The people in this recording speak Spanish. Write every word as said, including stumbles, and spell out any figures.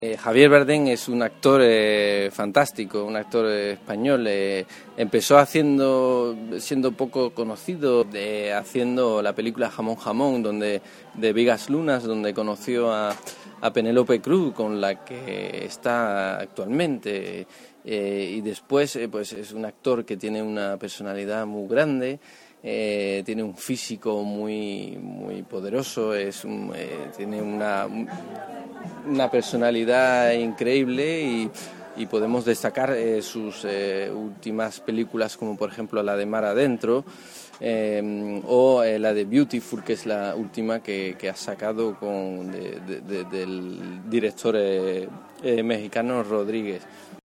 Eh, Javier Bardem es un actor eh, fantástico, un actor eh, español. Eh, empezó haciendo, siendo poco conocido, de, haciendo la película Jamón Jamón, donde de Vigas Lunas, donde conoció a, a Penélope Cruz, con la que está actualmente. Eh, y después, eh, pues es un actor que tiene una personalidad muy grande. Eh, tiene un físico muy muy poderoso, es un, eh, tiene una una personalidad increíble y, y podemos destacar eh, sus eh, últimas películas, como por ejemplo la de Mar Adentro eh, o eh, la de Beautiful, que es la última que, que ha sacado con de, de, de, del director eh, eh, mexicano Rodríguez.